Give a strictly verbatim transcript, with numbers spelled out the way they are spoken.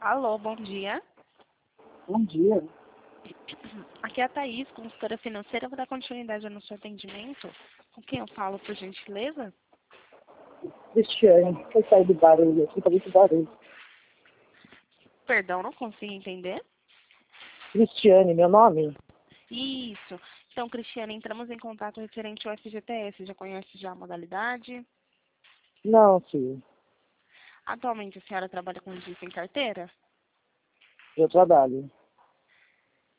Alô, bom dia. Bom dia. Aqui é a Thaís, consultora financeira. Vou dar continuidade no seu atendimento. Com quem eu falo, por gentileza? Cristiane, foi sair do barulho aqui, tá muito barulho. Perdão, não consigo entender. Cristiane, meu nome? Isso. Então, Cristiane, entramos em contato referente ao F G T S. Já conhece já a modalidade? Não, filho. Atualmente a senhora trabalha com disso em carteira? Eu trabalho.